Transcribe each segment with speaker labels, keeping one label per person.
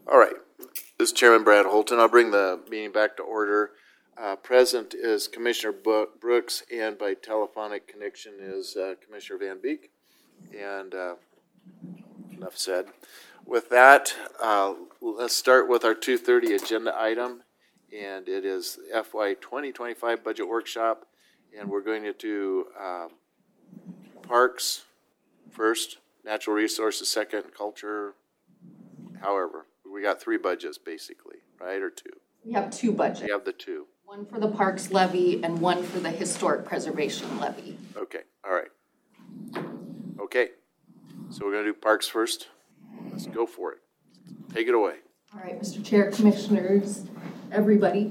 Speaker 1: All right. This is Chairman Brad Holton. I'll bring the meeting back to order. Present is Commissioner Brooks, and by telephonic connection is Commissioner Van Beek. And enough said. With that, let's start with our 2:30 agenda item, and it is FY 2025 budget workshop. And we're going to do parks first, natural resources second, culture, however. We got three budgets basically, right, or two?
Speaker 2: We have two budgets.
Speaker 1: We have the two.
Speaker 2: One for the parks levy and one for the historic preservation levy.
Speaker 1: Okay, all right. Okay, so we're going to do parks first. Let's go for it. Take it away.
Speaker 2: All right, Mr. Chair, Commissioners, everybody.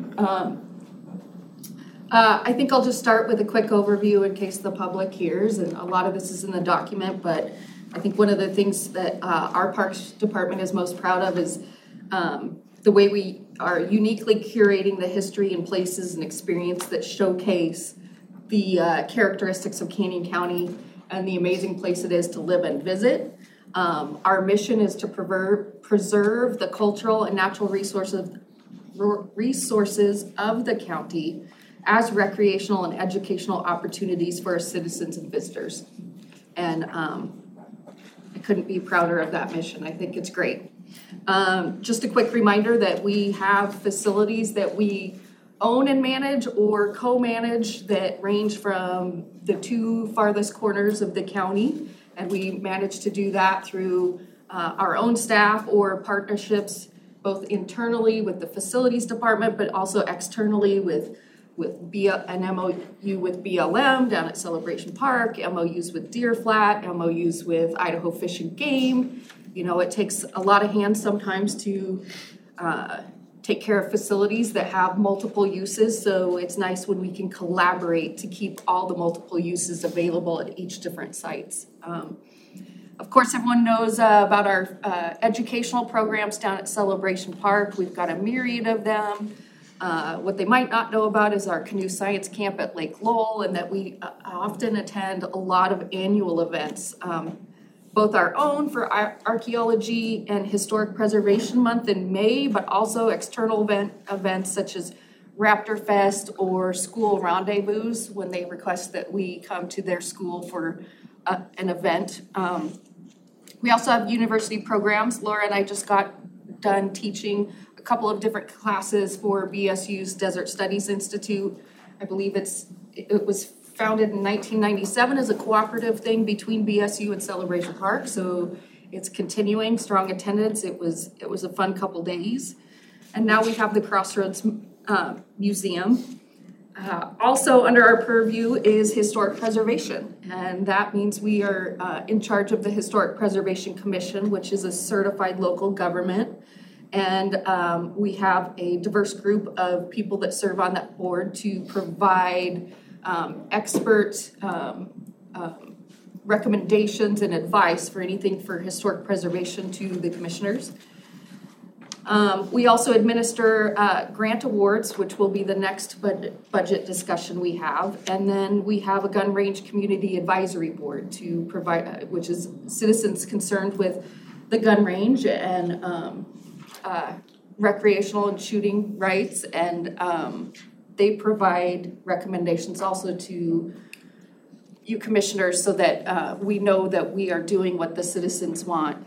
Speaker 2: I think I'll just start with a quick overview in case the public hears, and a lot of this is in the document, but I think one of the things that our Parks Department is most proud of is the way we are uniquely curating the history and places and experience that showcase the characteristics of Canyon County and the amazing place it is to live and visit. Our mission is to preserve the cultural and natural resources of the county as recreational and educational opportunities for our citizens and visitors. And I couldn't be prouder of that mission. I think it's great. Just a quick reminder that we have facilities that we own and manage or co-manage that range from the two farthest corners of the county. And we manage to do that through our own staff or partnerships, both internally with the facilities department, but also externally with an MOU with BLM down at Celebration Park, MOUs with Deer Flat, MOUs with Idaho Fish and Game. You know, it takes a lot of hands sometimes to take care of facilities that have multiple uses, so it's nice when we can collaborate to keep all the multiple uses available at each different sites. Of course, everyone knows about our educational programs down at Celebration Park. We've got a myriad of them. What they might not know about is our canoe science camp at Lake Lowell, and that we often attend a lot of annual events, both our own for Archaeology and Historic Preservation Month in May, but also external events such as Raptor Fest or school rendezvous when they request that we come to their school for an event. We also have university programs. Laura and I just got done teaching a couple of different classes for BSU's Desert Studies Institute. I believe it was founded in 1997 as a cooperative thing between BSU and Celebration Park, so it's continuing, strong attendance. It was a fun couple days. And now we have the Crossroads Museum. Also under our purview is historic preservation, and that means we are in charge of the Historic Preservation Commission, which is a certified local government. And we have a diverse group of people that serve on that board to provide expert recommendations and advice for anything for historic preservation to the commissioners. We also administer grant awards, which will be the next budget discussion we have. And then we have a gun range community advisory board to provide, which is citizens concerned with the gun range and recreational and shooting rights, and they provide recommendations also to you commissioners so that we know that we are doing what the citizens want.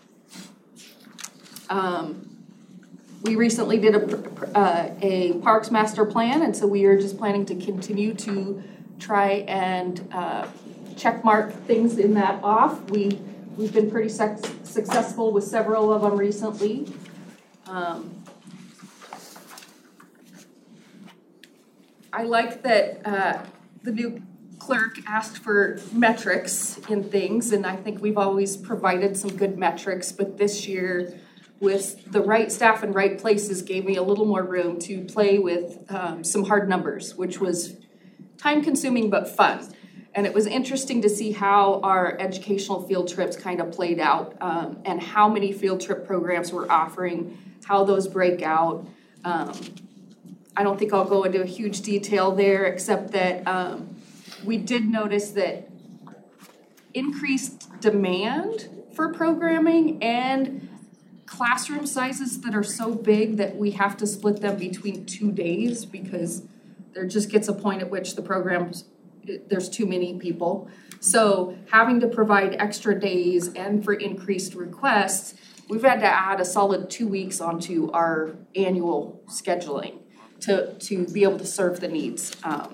Speaker 2: We recently did a Parks Master Plan, and so we are just planning to continue to try and check mark things in that off. We've been pretty successful with several of them recently. I like that the new clerk asked for metrics in things, and I think we've always provided some good metrics, but this year with the right staff and right places gave me a little more room to play with some hard numbers, which was time consuming but fun. And it was interesting to see how our educational field trips kind of played out, and how many field trip programs we're offering, how those break out. I don't think I'll go into a huge detail there, except that we did notice that increased demand for programming and classroom sizes that are so big that we have to split them between 2 days because there just gets a point at which the programs, there's too many people. So having to provide extra days and for increased requests, we've had to add a solid 2 weeks onto our annual scheduling to be able to serve the needs.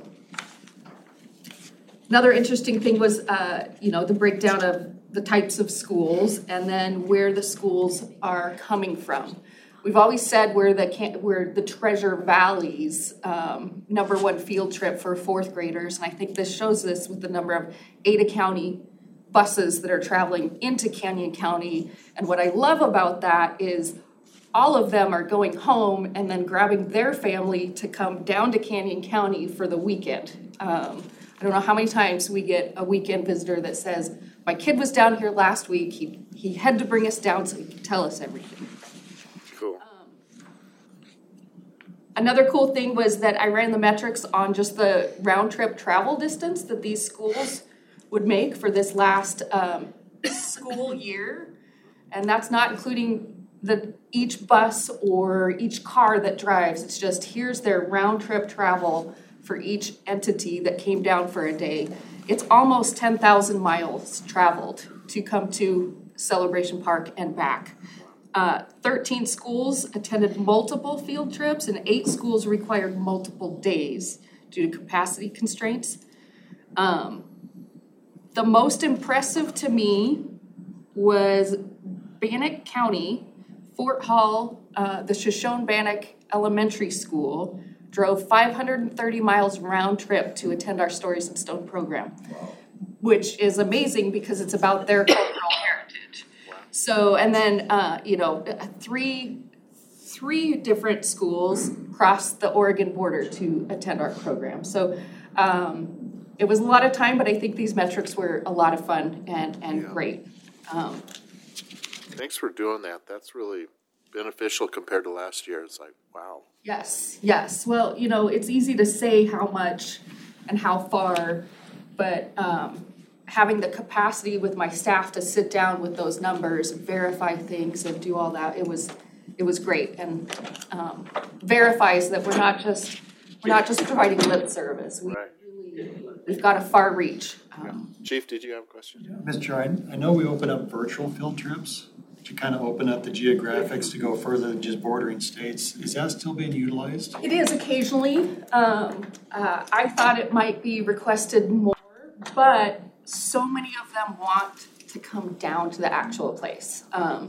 Speaker 2: Another interesting thing was, the breakdown of the types of schools and then where the schools are coming from. We've always said we're the Treasure Valley's #1 field trip for fourth graders, and I think this shows this with the number of Ada County buses that are traveling into Canyon County. And what I love about that is all of them are going home and then grabbing their family to come down to Canyon County for the weekend. I don't know how many times we get a weekend visitor that says, my kid was down here last week, he had to bring us down so he could tell us everything.
Speaker 1: Cool.
Speaker 2: Another cool thing was that I ran the metrics on just the round trip travel distance that these schools would make for this last school year. And that's not including each bus or each car that drives. It's just here's their round trip travel for each entity that came down for a day. It's almost 10,000 miles traveled to come to Celebration Park and back. 13 schools attended multiple field trips and 8 schools required multiple days due to capacity constraints. The most impressive to me was Bannock County, Fort Hall, the Shoshone-Bannock Elementary School drove 530 miles round trip to attend our Stories in Stone program, which is amazing because it's about their cultural heritage. So, and then, three different schools crossed the Oregon border to attend our program. So, it was a lot of time, but I think these metrics were a lot of fun and great.
Speaker 1: Thanks for doing that. That's really beneficial compared to last year. It's like, wow.
Speaker 2: Yes. Well, it's easy to say how much and how far, but having the capacity with my staff to sit down with those numbers and verify things and do all that, it was great, and verifies that we're not just providing lip service. We've got a far reach.
Speaker 1: Chief, did you have a question?
Speaker 3: Mr. Chair, I know we open up virtual field trips to kind of open up the geographics to go further than just bordering states. Is that still being utilized?
Speaker 2: It is occasionally. I thought it might be requested more, but so many of them want to come down to the actual place.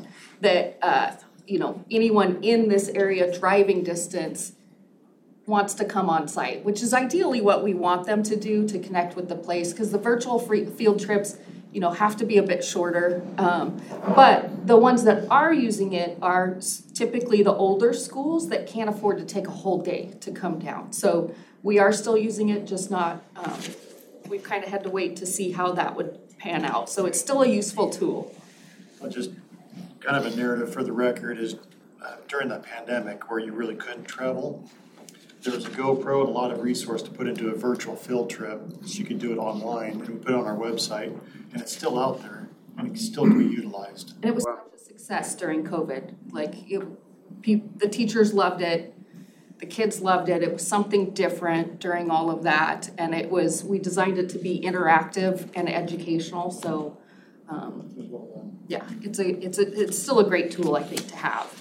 Speaker 2: Anyone in this area driving distance wants to come on site, which is ideally what we want them to do to connect with the place, because the virtual field trips have to be a bit shorter. But the ones that are using it are typically the older schools that can't afford to take a whole day to come down. So we are still using it, just not, we've kind of had to wait to see how that would pan out. So it's still a useful tool.
Speaker 3: Well, just kind of a narrative for the record is during the pandemic where you really couldn't travel, there was a GoPro and a lot of resource to put into a virtual field trip, so you could do it online, and we put it on our website, and it's still out there, and it still can be utilized.
Speaker 2: And it was such a success during COVID. The teachers loved it, the kids loved it. It was something different during all of that, and we designed it to be interactive and educational. So, yeah, it's still a great tool, I think, to have.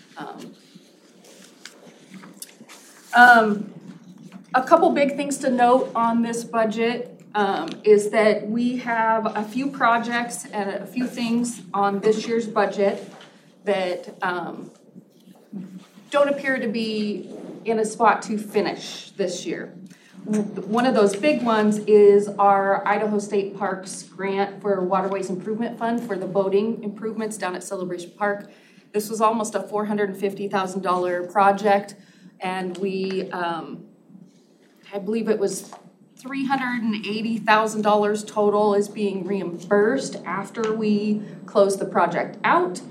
Speaker 2: A couple big things to note on this budget is that we have a few projects and a few things on this year's budget that don't appear to be in a spot to finish this year. One of those big ones is our Idaho State Parks grant for Waterways Improvement Fund for the boating improvements down at Celebration Park. This was almost a $450,000 project, and we, I believe it was $380,000 total is being reimbursed after we close the project out.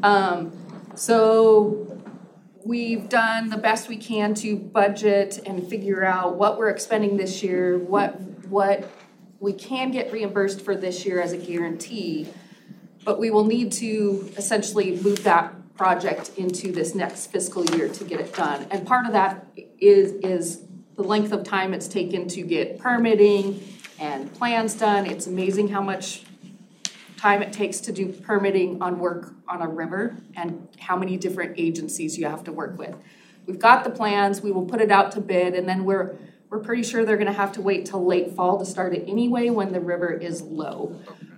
Speaker 2: So we've done the best we can to budget and figure out what we're expending this year, what we can get reimbursed for this year as a guarantee, but we will need to essentially move that project into this next fiscal year to get it done. And part of that is the length of time it's taken to get permitting and plans done. It's amazing how much time it takes to do permitting on work on a river and how many different agencies you have to work with. We've got the plans, we will put it out to bid, and then we're pretty sure they're gonna have to wait till late fall to start it anyway when the river is low.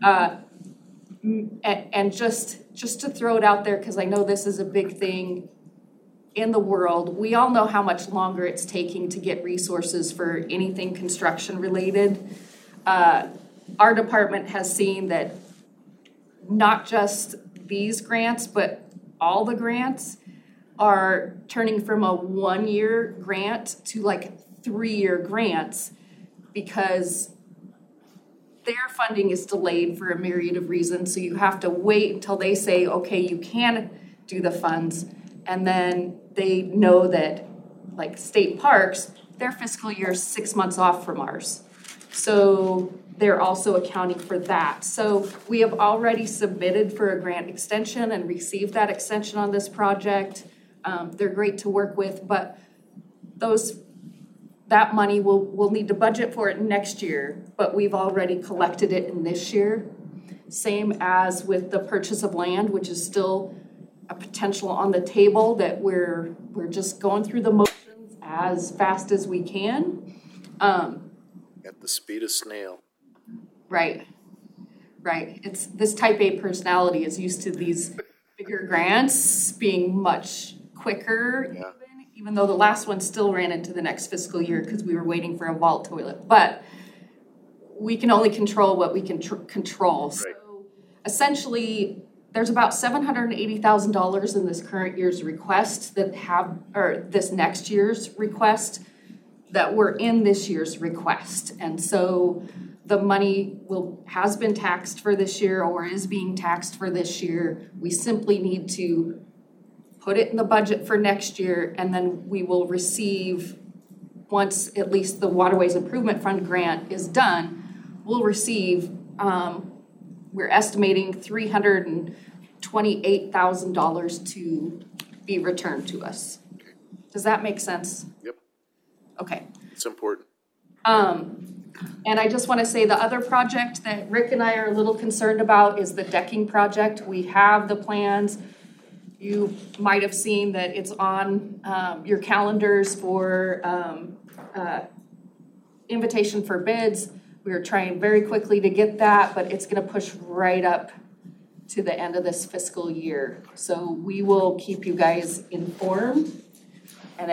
Speaker 2: And just to throw it out there, because I know this is a big thing in the world, we all know how much longer it's taking to get resources for anything construction related. Our department has seen that not just these grants, but all the grants are turning from a 1-year grant to like 3-year grants because their funding is delayed for a myriad of reasons. So you have to wait until they say, okay, you can do the funds. And then they know that like state parks, their fiscal year is 6 months off from ours. So they're also accounting for that. So we have already submitted for a grant extension and received that extension on this project. They're great to work with, but that money we'll need to budget for it next year, but we've already collected it in this year. Same as with the purchase of land, which is still a potential on the table that we're just going through the motions as fast as we can.
Speaker 1: At the speed of snail.
Speaker 2: Right. It's this type A personality is used to these bigger grants being much quicker.
Speaker 1: Yeah.
Speaker 2: Even though the last one still ran into the next fiscal year because we were waiting for a vault toilet. But we can only control what we can control.
Speaker 1: Right.
Speaker 2: So essentially, there's about $780,000 in this current year's request this next year's request that were in this year's request. And so the money has been taxed for this year or is being taxed for this year. We simply need to put it in the budget for next year, and then we will receive, once at least the Waterways Improvement Fund grant is done, we'll receive, we're estimating $328,000 to be returned to us. Does that make sense?
Speaker 1: Yep.
Speaker 2: Okay.
Speaker 1: It's important.
Speaker 2: And I just want to say the other project that Rick and I are a little concerned about is the decking project. We have the plans. You might have seen that it's on your calendars for invitation for bids. We are trying very quickly to get that, but it's going to push right up to the end of this fiscal year. So we will keep you guys informed. And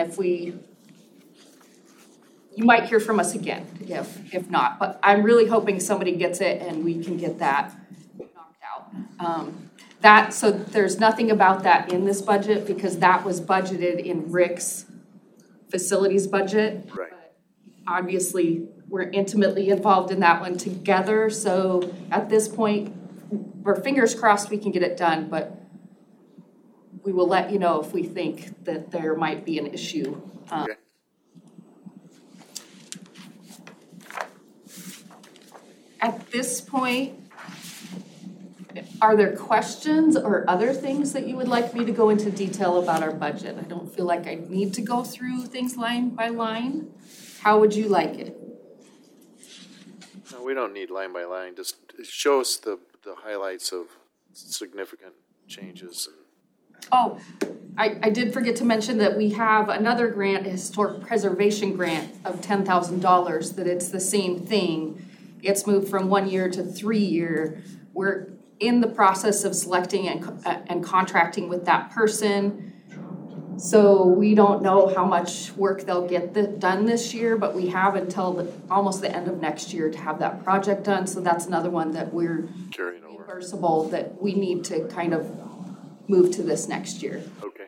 Speaker 2: you might hear from us again if not. But I'm really hoping somebody gets it and we can get that knocked out. So there's nothing about that in this budget because that was budgeted in Rick's facilities budget.
Speaker 1: Right.
Speaker 2: But obviously, we're intimately involved in that one together. So at this point, we're fingers crossed we can get it done, but we will let you know if we think that there might be an issue.
Speaker 1: Okay.
Speaker 2: At this point, are there questions or other things that you would like me to go into detail about our budget? I don't feel like I need to go through things line by line. How would you like it?
Speaker 1: No, we don't need line by line. Just show us the highlights of significant changes.
Speaker 2: Oh, I did forget to mention that we have another grant, a historic preservation grant of $10,000, that it's the same thing. It's moved from 1 year to 3 year. We're in the process of selecting and contracting with that person. So we don't know how much work they'll get done this year, but we have until almost the end of next year to have that project done. So that's another one that we're
Speaker 1: Carrying over.
Speaker 2: reimbursable that we need to kind of move to this next year.
Speaker 1: Okay.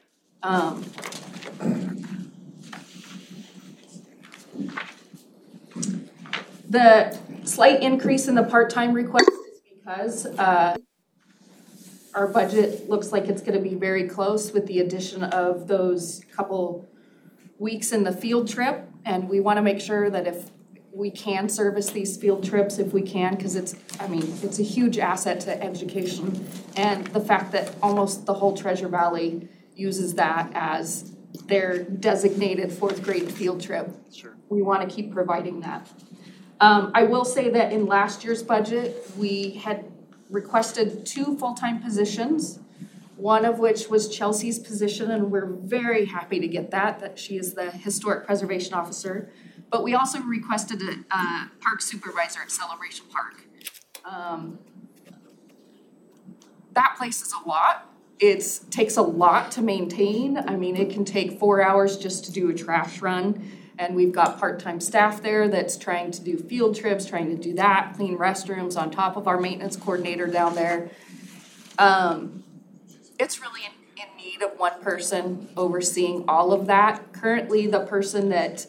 Speaker 2: The slight increase in the part-time request is because our budget looks like it's going to be very close with the addition of those couple weeks in the field trip, and we want to make sure that we can service these field trips if we can, because it's a huge asset to education. And the fact that almost the whole Treasure Valley uses that as their designated 4th grade field trip.
Speaker 1: Sure.
Speaker 2: We want to keep providing that. I will say that in last year's budget, we had requested 2 full-time positions, one of which was Chelsea's position, and we're very happy to get that she is the Historic Preservation Officer. But we also requested a park supervisor at Celebration Park. That place is a lot. It takes a lot to maintain. I mean, it can take 4 hours just to do a trash run. And we've got part-time staff there that's trying to do field trips, trying to do that, clean restrooms on top of our maintenance coordinator down there. It's really in need of one person overseeing all of that. Currently, the person that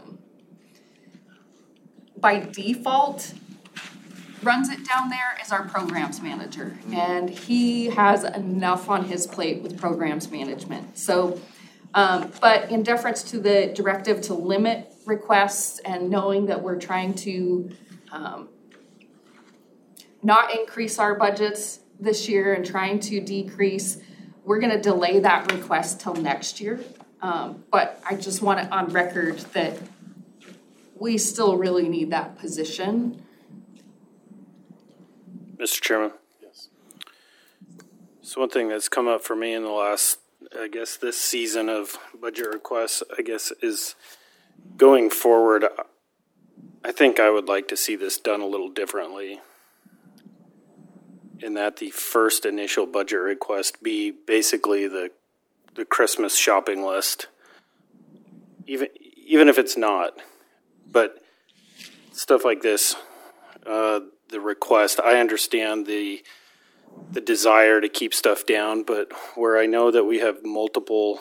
Speaker 2: by default runs it down there is our programs manager. And he has enough on his plate with programs management. So, but in deference to the directive to limit requests and knowing that we're trying to not increase our budgets this year and trying to decrease, we're going to delay that request till next year. But I just want it on record that we still really need that position.
Speaker 4: Mr. Chairman?
Speaker 1: Yes.
Speaker 4: So one thing that's come up for me in the last, I guess, this season of budget requests, I guess, is going forward, I think I would like to see this done a little differently, in that the first initial budget request be basically the Christmas shopping list, even if it's not. But stuff like this, the request, I understand the desire to keep stuff down, but where I know that we have multiple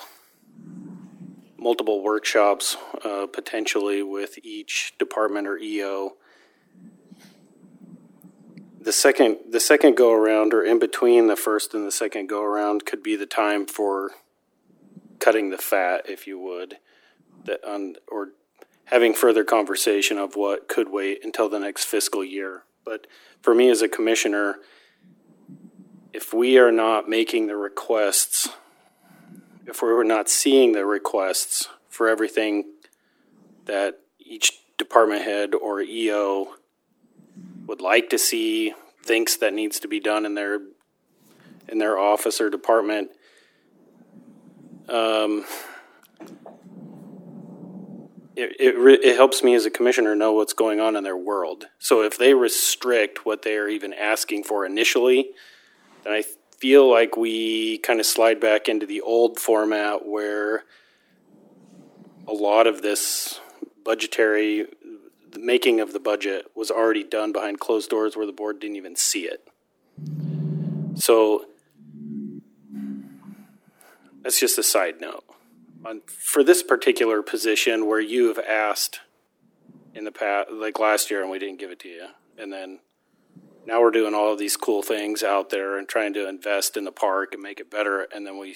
Speaker 4: workshops potentially with each department or EO, the second go around, or in between the first and the second go around, could be the time for cutting the fat, if you would, or having further conversation of what could wait until the next fiscal year. But for me as a commissioner, if we are not making the requests, if we're not seeing the requests for everything that each department head or EO would like to see, thinks that needs to be done in their office or department, it helps me as a commissioner know what's going on in their world. So if they restrict what they are even asking for initially, then I feel like we kind of slide back into the old format where a lot of this budgetary, the making of the budget was already done behind closed doors where the board didn't even see it. So that's just a side note. For this particular position where you have asked in the past, like last year, and we didn't give it to you, and then now we're doing all of these cool things out there and trying to invest in the park and make it better, and then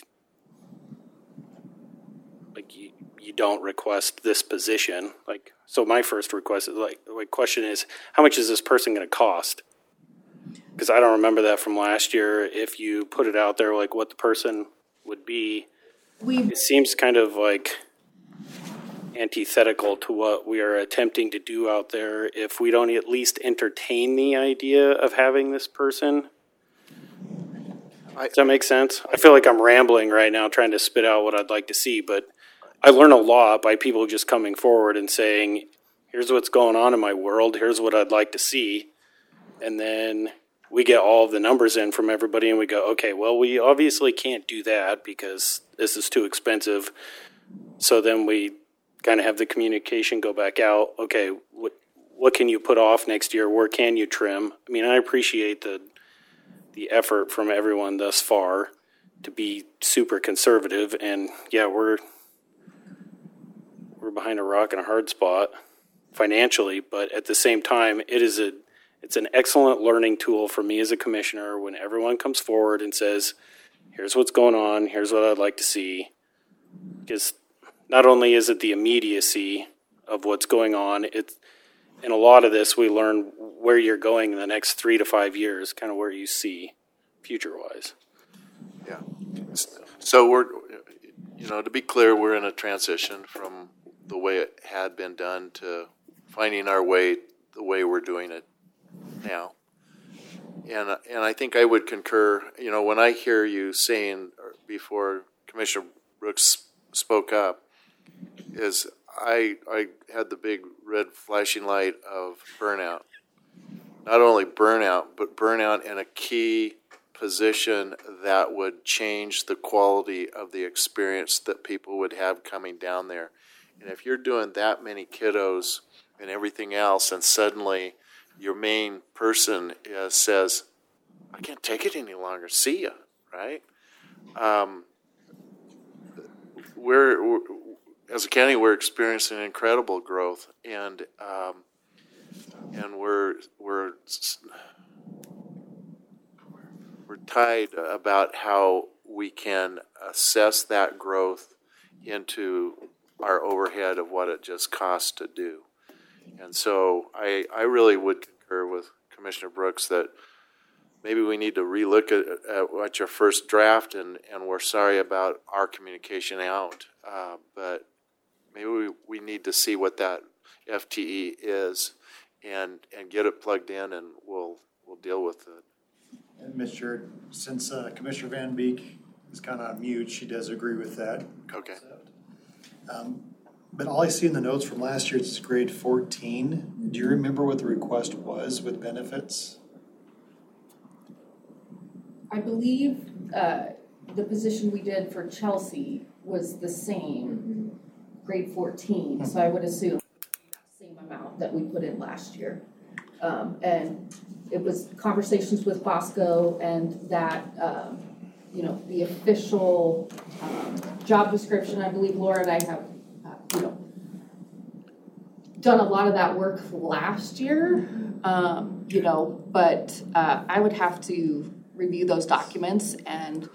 Speaker 4: you don't request this position. So my first request is my question is, how much is this person going to cost? Because I don't remember that from last year. If you put it out there, like what the person would be, it seems kind of like antithetical to what we are attempting to do out there if we don't at least entertain the idea of having this person. Does that make sense? I feel like I'm rambling right now trying to spit out what I'd like to see, but I learn a lot by people just coming forward and saying, here's what's going on in my world, here's what I'd like to see, and then we get all of the numbers in from everybody and we go, okay, well, we obviously can't do that because this is too expensive. So then we kind of have the communication go back out. Okay, what can you put off next year? Where can you trim? I mean, I appreciate the effort from everyone thus far to be super conservative. And yeah, we're behind a rock and a hard spot financially, but at the same time, it's an excellent learning tool for me as a commissioner when everyone comes forward and says, here's what's going on, here's what I'd like to see. Because not only is it the immediacy of what's going on, in a lot of this, we learn where you're going in the next 3 to 5 years, kind of where you see future-wise.
Speaker 1: Yeah. So we're, to be clear, we're in a transition from the way it had been done to finding our way the way we're doing it now. And I think I would concur, when I hear you saying before Commissioner Brooks spoke up, is I had the big red flashing light of burnout. Not only burnout, but burnout in a key position that would change the quality of the experience that people would have coming down there. And if you're doing that many kiddos and everything else, and suddenly your main person says, I can't take it any longer, see ya, right? We're as a county, we're experiencing incredible growth, and we're tied about how we can assess that growth into our overhead of what it just costs to do. And so I really would concur with Commissioner Brooks that maybe we need to relook at your first draft, and we're sorry about our communication out, but maybe we need to see what that FTE is and get it plugged in, and we'll deal with it.
Speaker 3: And Mr. Since Commissioner Van Beek is kind of on mute, she does agree with that.
Speaker 1: Okay.
Speaker 3: But all I see in the notes from last year is grade 14. Do you remember what the request was with benefits?
Speaker 2: I believe the position we did for Chelsea was the same, grade 14. So I would assume the same amount that we put in last year. And it was conversations with Bosco, and that, the official job description, I believe Laura and I have, done a lot of that work last year, but I would have to review those documents, and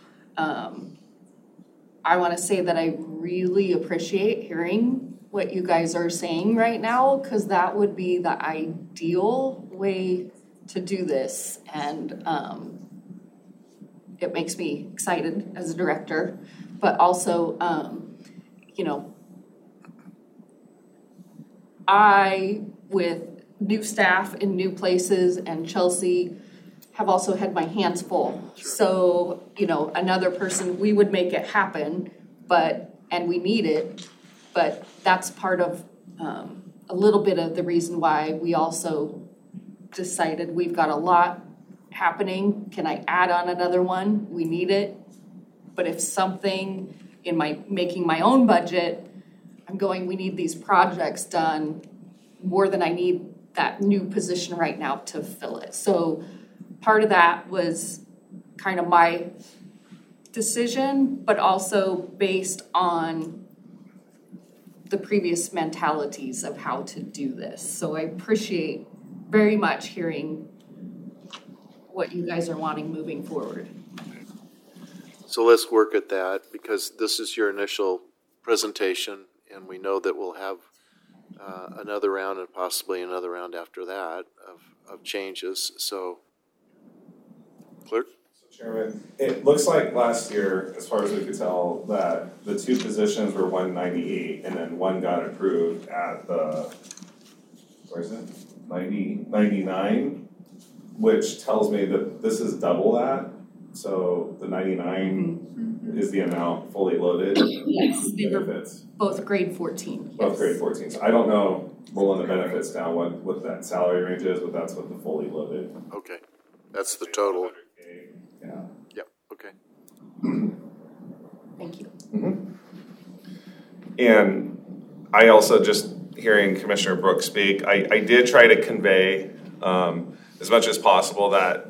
Speaker 2: I want to say that I really appreciate hearing what you guys are saying right now, because that would be the ideal way to do this, and it makes me excited as a director, but also, I, with new staff in new places and Chelsea, have also had my hands full. So, another person, we would make it happen, and we need it, but that's part of a little bit of the reason why we also decided we've got a lot happening. Can I add on another one? We need it. But if something in making my own budget, I'm going, we need these projects done more than I need that new position right now to fill it. So part of that was kind of my decision, but also based on the previous mentalities of how to do this. So I appreciate very much hearing what you guys are wanting moving forward.
Speaker 1: So let's work at that, because this is your initial presentation, and we know that we'll have another round and possibly another round after that of changes. So, Clerk?
Speaker 5: So, Chairman, it looks like last year, as far as we could tell, that the two positions were 198, and then one got approved at the, 99, which tells me that this is double that. So the 99 is the amount fully loaded.
Speaker 2: Yes, they were
Speaker 5: benefits.
Speaker 2: Both grade 14.
Speaker 5: Both
Speaker 2: yes.
Speaker 5: grade 14. So I don't know, rolling the benefits down, what that salary range is, but that's what the fully loaded.
Speaker 1: Okay. That's the total.
Speaker 5: Yeah.
Speaker 1: Yep. Okay.
Speaker 2: Thank you.
Speaker 5: Mm-hmm. And I also, just hearing Commissioner Brooks speak, I did try to convey as much as possible that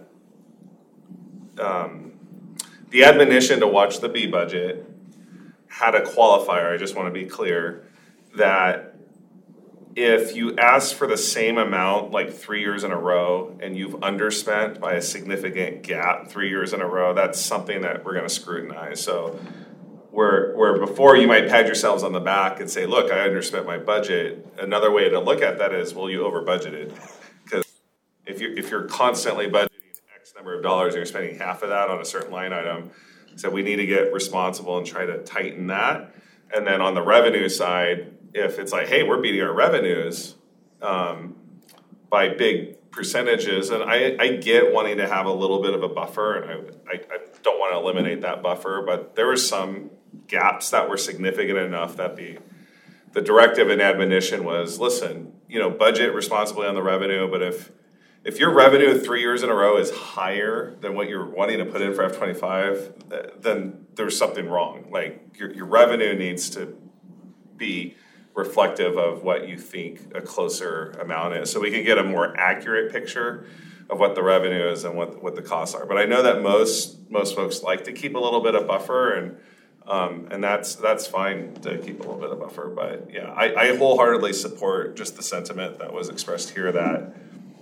Speaker 5: the admonition to watch the B budget had a qualifier. I just want to be clear that if you ask for the same amount like 3 years in a row and you've underspent by a significant gap 3 years in a row, that's something that we're going to scrutinize. So where before you might pat yourselves on the back and say, look, I underspent my budget. Another way to look at that is, well, you over budgeted. Because if you're constantly budgeting X number of dollars and you're spending half of that on a certain line item, so we need to get responsible and try to tighten that. And then on the revenue side, if it's like, hey, we're beating our revenues by big percentages, and I get wanting to have a little bit of a buffer, and I don't want to eliminate that buffer, but there were some gaps that were significant enough that the directive and admonition was, listen, budget responsibly on the revenue, but if your revenue 3 years in a row is higher than what you're wanting to put in for F25, then there's something wrong. Like your revenue needs to be reflective of what you think a closer amount is, so we can get a more accurate picture of what the revenue is and what the costs are. But I know that most folks like to keep a little bit of buffer, and that's fine to keep a little bit of buffer. But yeah, I wholeheartedly support just the sentiment that was expressed here that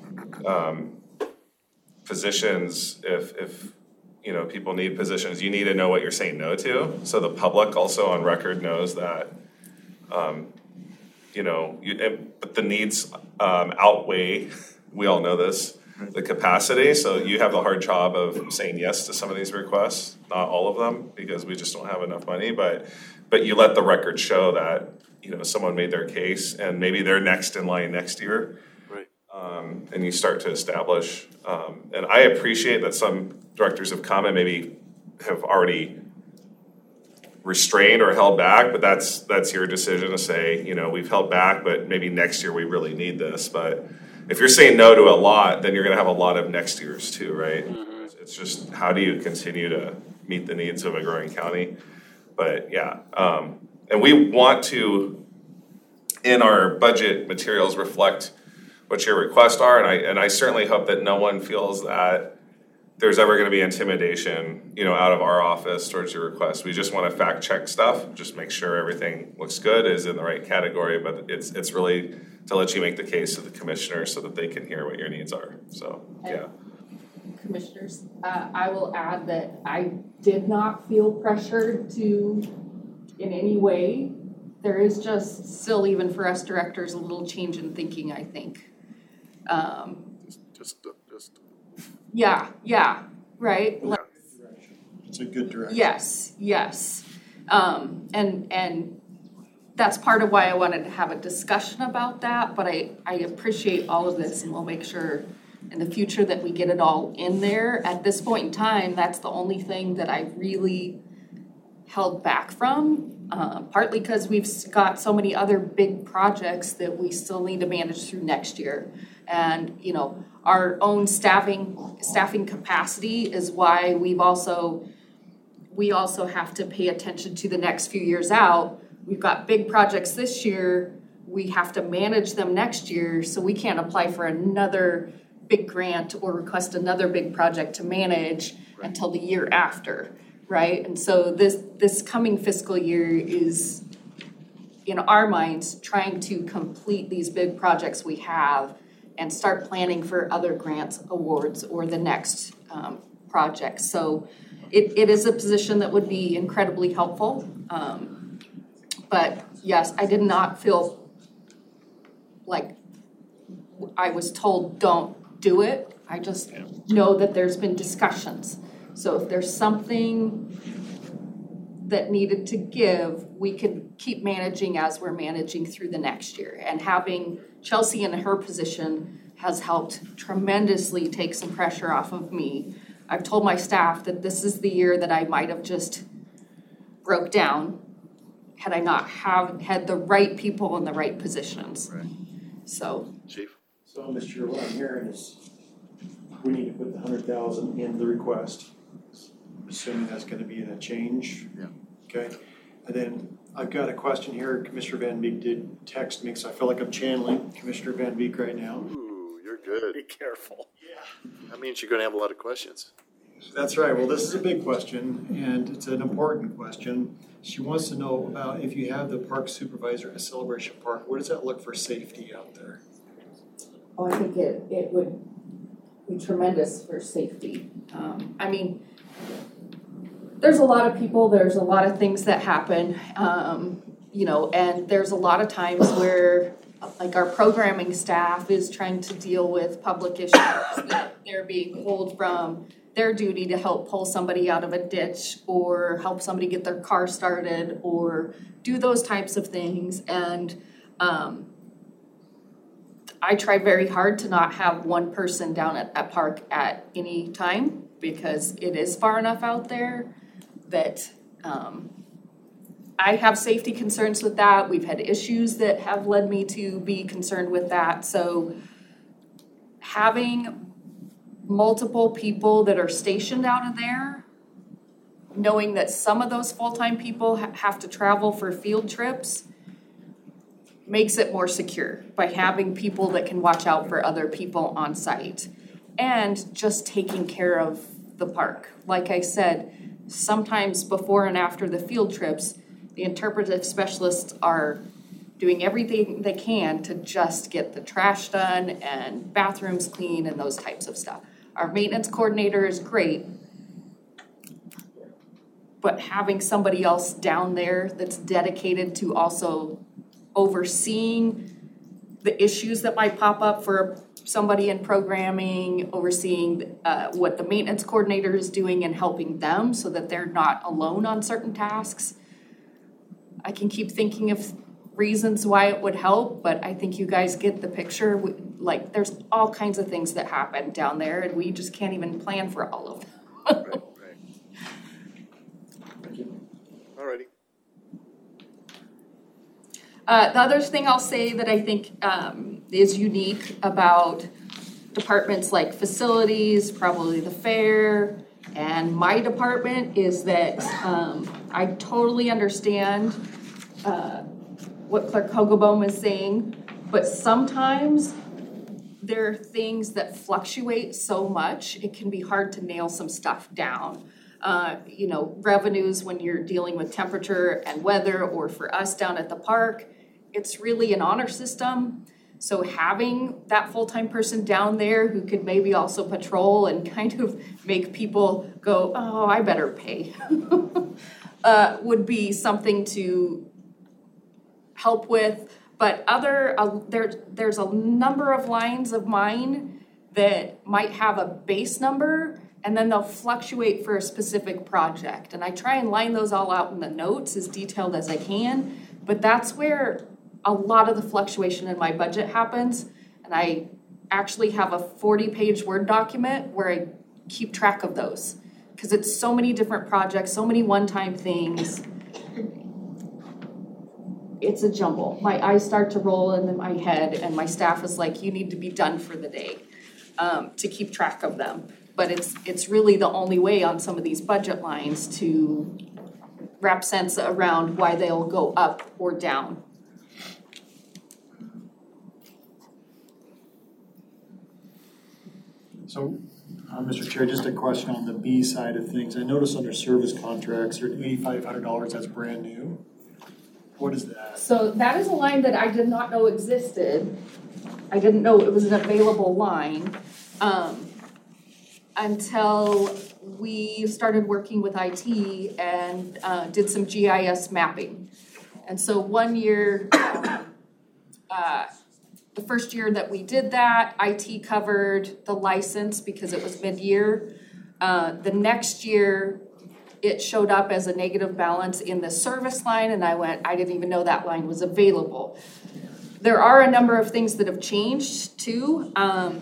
Speaker 5: positions, if people need positions, you need to know what you're saying no to, so the public also on record knows that. But the needs outweigh, we all know this, the capacity. So you have the hard job of saying yes to some of these requests, not all of them, because we just don't have enough money. But you let the record show that someone made their case, and maybe they're next in line next year.
Speaker 1: Right.
Speaker 5: And you start to establish. And I appreciate that some directors have come and maybe have already restrained or held back, but that's your decision to say, we've held back, but maybe next year we really need this. But if you're saying no to a lot, then you're going to have a lot of next years too, right? Mm-hmm. It's just, how do you continue to meet the needs of a growing county? But yeah, and we want to, in our budget materials, reflect what your requests are, and I certainly hope that no one feels that there's ever going to be intimidation, out of our office towards your request. We just want to fact check stuff, just make sure everything looks good, is in the right category, but it's really to let you make the case to the commissioner so that they can hear what your needs are. So, yeah.
Speaker 2: Commissioners, I will add that I did not feel pressured to, in any way. There is just still, even for us directors, a little change in thinking, I think.
Speaker 1: Just
Speaker 2: Yeah, right?
Speaker 3: Like, it's a good direction.
Speaker 2: Yes. And that's part of why I wanted to have a discussion about that, but I appreciate all of this, and we'll make sure in the future that we get it all in there. At this point in time, that's the only thing that I really held back from, partly because we've got so many other big projects that we still need to manage through next year. And, our own staffing capacity is why we also have to pay attention to the next few years out. We've got big projects this year. We have to manage them next year, so we can't apply for another big grant or request another big project to manage until the year after, right? And so this coming fiscal year is, in our minds, trying to complete these big projects we have and start planning for other grants, awards, or the next project. So it is a position that would be incredibly helpful. But yes, I did not feel like I was told don't do it. I just know that there's been discussions. So if there's something that needed to give, we could keep managing as we're managing through the next year. And having Chelsea in her position has helped tremendously take some pressure off of me. I've told my staff that this is the year that I might have just broke down had I not had the right people in the right positions.
Speaker 1: Right.
Speaker 2: So,
Speaker 1: Chief.
Speaker 3: So, Mr. Chair, what I'm hearing is we need to put the 100,000 in the request, assuming that's going to be in a change.
Speaker 1: Yeah.
Speaker 3: Okay. And then I've got a question here. Commissioner Van Beek did text me, so I feel like I'm channeling Commissioner Van Beek right now.
Speaker 1: Ooh, you're good.
Speaker 4: Be careful.
Speaker 3: Yeah.
Speaker 1: That means you're going to have a lot of questions.
Speaker 3: That's right. Well, this is a big question, and it's an important question. She wants to know about if you have the park supervisor at Celebration Park, what does that look for safety out there?
Speaker 2: oh, I think it would be tremendous for safety. I mean, there's a lot of people, there's a lot of things that happen, and there's a lot of times where like our programming staff is trying to deal with public issues that they're being pulled from their duty to help pull somebody out of a ditch or help somebody get their car started or do those types of things. And I try very hard to not have one person down at that park at any time because it is far enough out there that I have safety concerns with that. We've had issues that have led me to be concerned with that. So having multiple people that are stationed out of there, knowing that some of those full-time people have to travel for field trips, makes it more secure by having people that can watch out for other people on site and just taking care of the park. Like I said, sometimes before and after the field trips, the interpretive specialists are doing everything they can to just get the trash done and bathrooms clean and those types of stuff. Our maintenance coordinator is great, but having somebody else down there that's dedicated to also overseeing the issues that might pop up for somebody in programming, overseeing what the maintenance coordinator is doing and helping them so that they're not alone on certain tasks. I can keep thinking of reasons why it would help, but I think you guys get the picture. Like, there's all kinds of things that happen down there, and we just can't even plan for all of them.
Speaker 1: Right. Thank you. Alrighty.
Speaker 2: The other thing I'll say that I think is unique about departments like facilities, probably the fair, and my department is that I totally understand what Clerk Hogeboom is saying, but sometimes there are things that fluctuate so much, it can be hard to nail some stuff down. Revenues when you're dealing with temperature and weather, or for us down at the park, it's really an honor system. So having that full-time person down there who could maybe also patrol and kind of make people go, oh, I better pay, would be something to help with. But there's a number of lines of mine that might have a base number, and then they'll fluctuate for a specific project. And I try and line those all out in the notes as detailed as I can, but that's where a lot of the fluctuation in my budget happens. And I actually have a 40-page Word document where I keep track of those because it's so many different projects, so many one-time things. It's a jumble. My eyes start to roll into my head, and my staff is like, you need to be done for the day to keep track of them. But it's really the only way on some of these budget lines to wrap sense around why they'll go up or down.
Speaker 3: So, Mr. Chair, just a question on the B side of things. I noticed under service contracts, you're $8,500, that's brand new. What is that?
Speaker 2: So that is a line that I did not know existed. I didn't know it was an available line until we started working with IT and did some GIS mapping. And so one year, the first year that we did that, IT covered the license because it was mid-year. The next year, it showed up as a negative balance in the service line, and I didn't even know that line was available. There are a number of things that have changed too.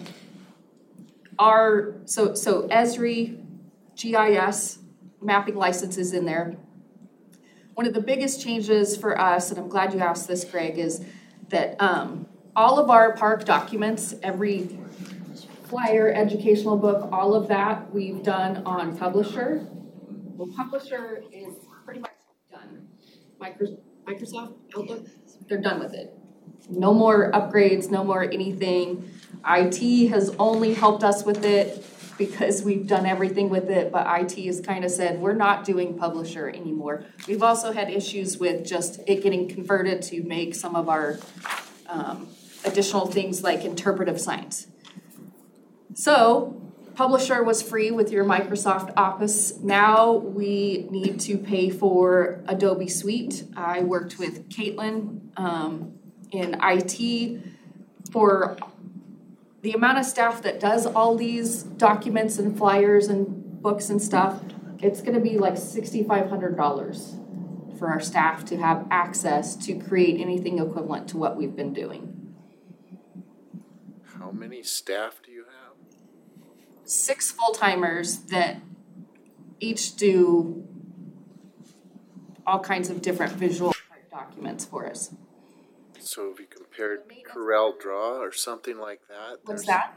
Speaker 2: So Esri GIS mapping licenses in there. One of the biggest changes for us, and I'm glad you asked this, Greg, is that all of our park documents, every flyer, educational book, all of that we've done on Publisher. Well, Publisher is pretty much done. Microsoft Outlook, they're done with it. No more upgrades, no more anything. IT has only helped us with it because we've done everything with it, but IT has kind of said, we're not doing Publisher anymore. We've also had issues with just it getting converted to make some of our additional things like interpretive signs. So Publisher was free with your Microsoft Office. Now we need to pay for Adobe Suite. I worked with Caitlin in IT for the amount of staff that does all these documents and flyers and books and stuff. It's going to be like $6,500 for our staff to have access to create anything equivalent to what we've been doing.
Speaker 1: How many staff do you have?
Speaker 2: 6 full-timers that each do all kinds of different visual documents for us.
Speaker 1: So if you compared Corel Draw or something like that.
Speaker 2: What's that?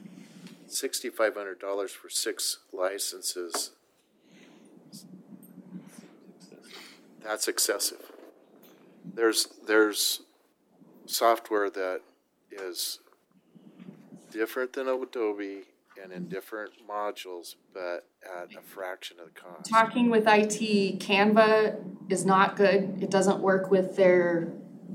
Speaker 1: $6,500 for 6 licenses. That's excessive. There's software that is different than Adobe and in different modules, but at a fraction of the cost.
Speaker 2: Talking with IT, Canva is not good. It doesn't work with their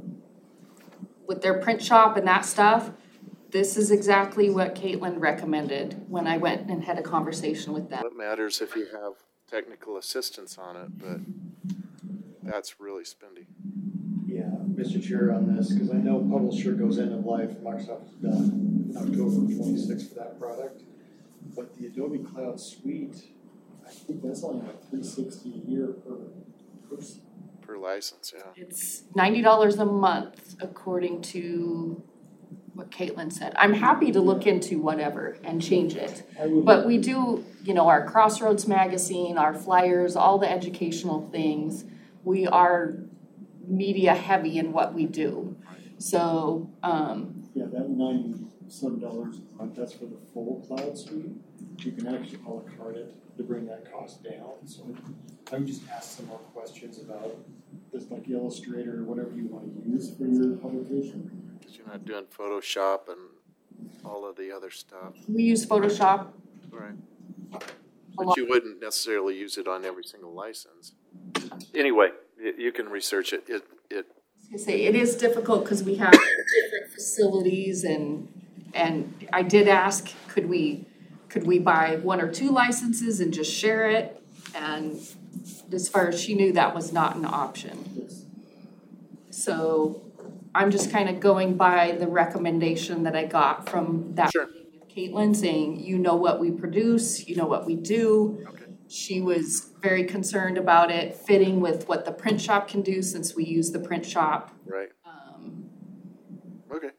Speaker 2: print shop and that stuff. This is exactly what Caitlin recommended when I went and had a conversation with them.
Speaker 1: It matters if you have technical assistance on it, but that's really spendy.
Speaker 3: Yeah, Mr. Chair, on this, because I know Publisher goes end of life, Microsoft is done October 26th for that product. But the Adobe Cloud Suite, I think that's only like $360 a year per person.
Speaker 1: Per license, yeah.
Speaker 2: It's $90 a month, according to what Caitlin said. I'm happy to look into whatever and change it. But we do, our Crossroads magazine, our flyers, all the educational things. We are media heavy in what we do. So,
Speaker 3: yeah, that $90-some a month, that's for the full Cloud Suite. You can actually a la carte it to bring that cost down. So I would just ask some more questions about this, like Illustrator or whatever you want to use for your publication.
Speaker 1: Because you're not doing Photoshop and all of the other stuff.
Speaker 2: we use Photoshop.
Speaker 1: Right. But you wouldn't necessarily use it on every single license. Anyway, you can research it.
Speaker 2: It is difficult because we have different facilities and I did ask, could we buy 1 or 2 licenses and just share it? And as far as she knew, that was not an option. So I'm just kind of going by the recommendation that I got from that meeting with Caitlin, saying, what we produce, what we do.
Speaker 1: Okay.
Speaker 2: She was very concerned about it fitting with what the print shop can do since we use the print shop.
Speaker 1: Right. Okay.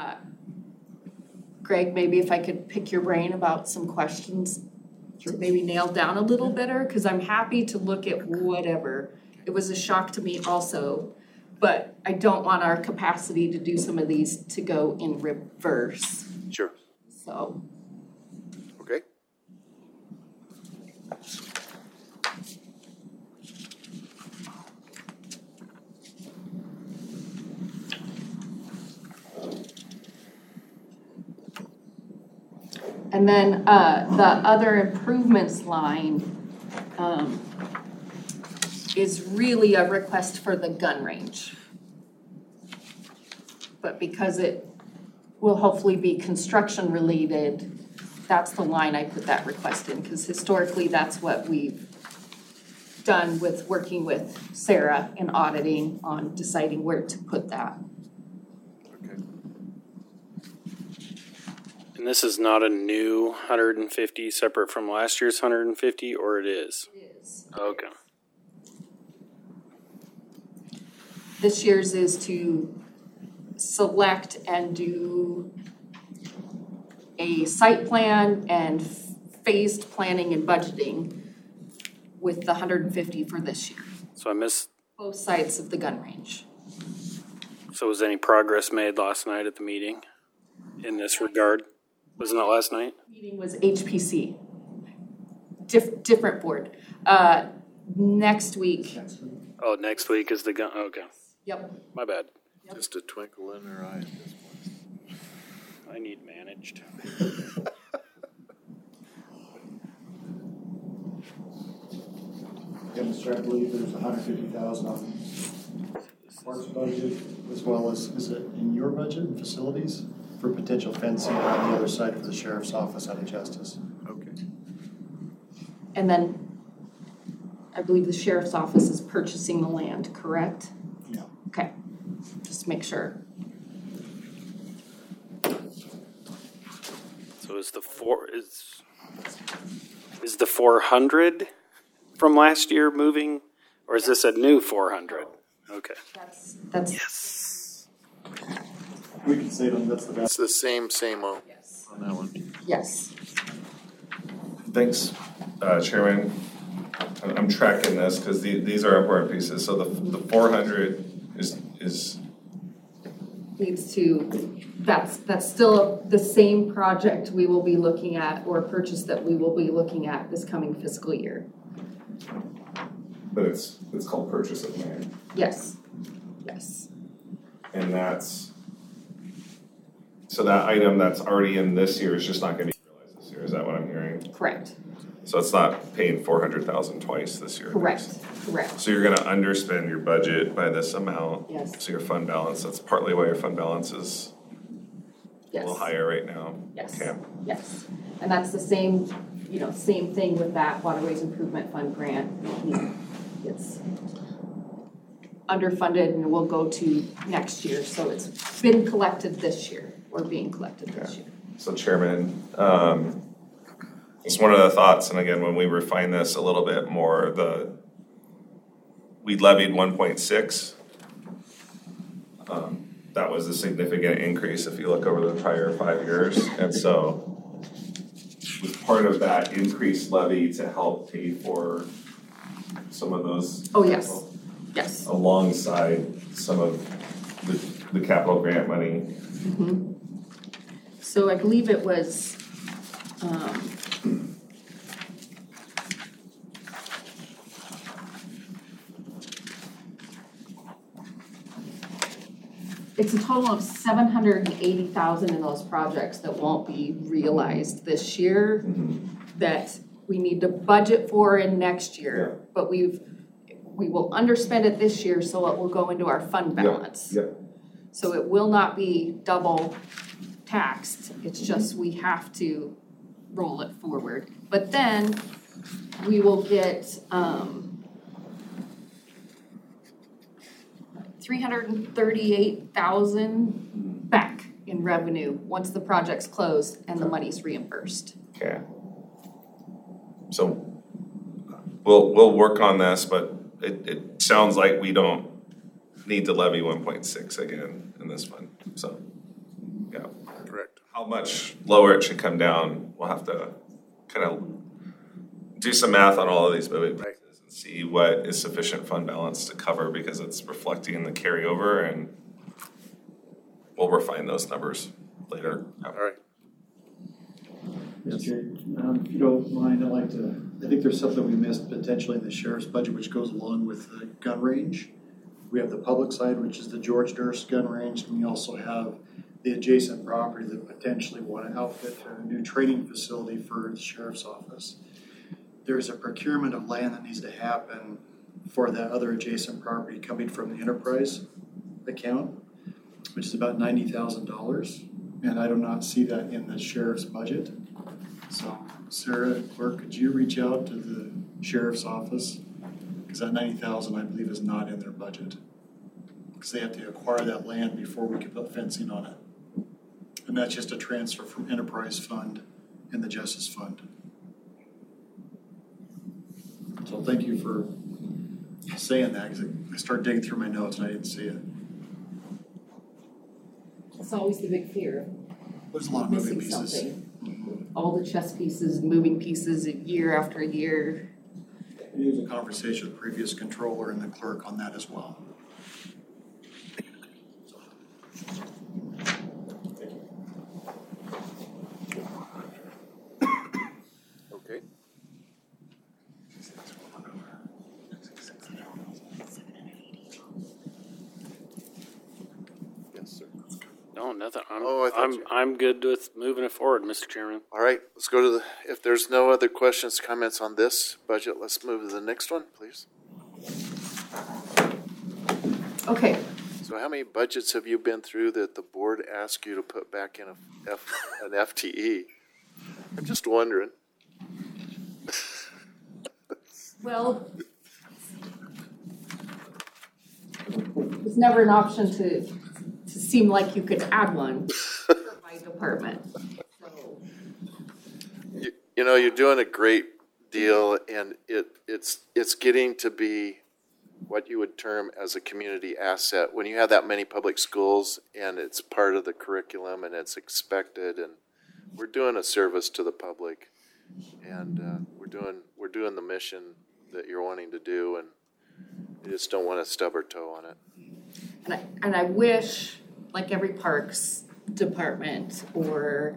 Speaker 2: Greg, maybe if I could pick your brain about some questions to maybe nail down a little better, because I'm happy to look at whatever. It was a shock to me also, but I don't want our capacity to do some of these to go in reverse.
Speaker 1: Sure.
Speaker 2: So.
Speaker 1: Okay.
Speaker 2: And then the other improvements line is really a request for the gun range. But because it will hopefully be construction related, that's the line I put that request in, because historically that's what we've done with working with Sarah in auditing on deciding where to put that.
Speaker 4: And this is not a new 150 separate from last year's 150, or it is?
Speaker 2: It is.
Speaker 4: Okay.
Speaker 2: This year's is to select and do a site plan and phased planning and budgeting with the 150 for this year.
Speaker 4: So I missed.
Speaker 2: Both sides of the gun range.
Speaker 4: So was any progress made last night at the meeting in this regard? Wasn't it last night?
Speaker 2: Meeting was HPC. Different board. Next week.
Speaker 4: Oh, next week is the gun. Okay.
Speaker 2: Yep.
Speaker 4: My bad.
Speaker 2: Yep.
Speaker 1: Just a twinkle in her eye at this point.
Speaker 4: I need managed.
Speaker 3: Yeah, Mr. I believe there's $150,000 on parks budget, as well as, is it in your budget and facilities? For potential fencing on the other side of the sheriff's office out of Justice.
Speaker 1: Okay.
Speaker 2: And then I believe the sheriff's office is purchasing the land, correct?
Speaker 3: Yeah.
Speaker 2: Okay, just make sure.
Speaker 4: So is the 400 from last year moving, or is this a new 400? Okay.
Speaker 2: That's
Speaker 4: Yes.
Speaker 3: We can say them, that's the best.
Speaker 1: It's the same on
Speaker 2: yes.
Speaker 1: that one.
Speaker 2: Yes.
Speaker 5: Thanks, Chairman. I'm tracking this because these are important pieces. So the 400 is
Speaker 2: Needs to, that's still the same project we will be looking at, or purchase that we will be looking at this coming fiscal year.
Speaker 5: but it's called purchase of land.
Speaker 2: Yes, yes,
Speaker 5: And so that item that's already in this year is just not gonna be realized this year, is that what I'm hearing?
Speaker 2: correct,
Speaker 5: So it's not paying 400,000 twice this year?
Speaker 2: correct.
Speaker 5: So you're gonna underspend your budget by this amount?
Speaker 2: Yes.
Speaker 5: So your fund balance, that's partly why your fund balance is a
Speaker 2: Yes.
Speaker 5: little higher right now?
Speaker 2: Yes.
Speaker 5: Okay.
Speaker 2: Yes, and that's the same, same thing with that Waterways Improvement Fund grant. It's underfunded and will go to next year, so it's been collected this year, or being collected this year.
Speaker 5: So Chairman, just one of the thoughts, and again, when we refine this a little bit more, we levied 1.6. That was a significant increase if you look over the prior 5 years. And so was part of that increased levy to help pay for some of those.
Speaker 2: Oh, yes, yes.
Speaker 5: Alongside some of the capital grant money.
Speaker 2: So I believe it was, it's a total of $780,000 in those projects that won't be realized this year, that we need to budget for in next year.
Speaker 5: Yeah.
Speaker 2: But we will underspend it this year, so it will go into our fund balance.
Speaker 5: Yeah.
Speaker 2: So it will not be double taxed, it's just we have to roll it forward. But then we will get, $338,000 back in revenue once the project's closed and the money's reimbursed.
Speaker 5: Okay. So we'll work on this, but it sounds like we don't need to levy 1.6 again in this fund. So, yeah.
Speaker 1: Correct.
Speaker 5: How much lower it should come down, we'll have to kind of do some math on all of these moving pieces and see what is sufficient fund balance to cover, because it's reflecting the carryover, and we'll refine those numbers later.
Speaker 1: All right.
Speaker 3: Mr. Chair, if you don't mind, I think there's something we missed potentially in the sheriff's budget, which goes along with the gun range. We have the public side, which is the George Durst gun range, and we also have the adjacent property that potentially want to outfit a new training facility for the sheriff's office. There's a procurement of land that needs to happen for that other adjacent property coming from the enterprise account, which is about $90,000, and I do not see that in the sheriff's budget. So, Sarah, clerk, could you reach out to the sheriff's office? Because that $90,000, I believe, is not in their budget. Because they have to acquire that land before we can put fencing on it. And that's just a transfer from enterprise fund and the justice fund. So thank you for saying that, because I started digging through my notes and I didn't see it.
Speaker 2: It's always the big fear,
Speaker 3: There's a lot of moving
Speaker 2: missing
Speaker 3: pieces.
Speaker 2: something. All the chess pieces, moving pieces year after year.
Speaker 3: It was a conversation with the previous controller and the clerk on that as well.
Speaker 1: Okay. Yes, sir.
Speaker 4: No, nothing.
Speaker 1: Oh, I thought you-
Speaker 4: I'm good with moving it forward, Mr. Chairman.
Speaker 1: All right, let's go to if there's no other questions, comments on this budget, let's move to the next one, please.
Speaker 2: Okay,
Speaker 1: So how many budgets have you been through that the board asked you to put back in an FTE? I'm just wondering.
Speaker 2: Well, it's never an option to seem like you could add one for my department. So.
Speaker 1: You know, you're doing a great deal, and it's getting to be what you would term as a community asset. When you have that many public schools and it's part of the curriculum and it's expected, and we're doing a service to the public, and we're doing the mission that you're wanting to do, and you just don't want to stub our toe on it.
Speaker 2: And I wish, like every parks department or,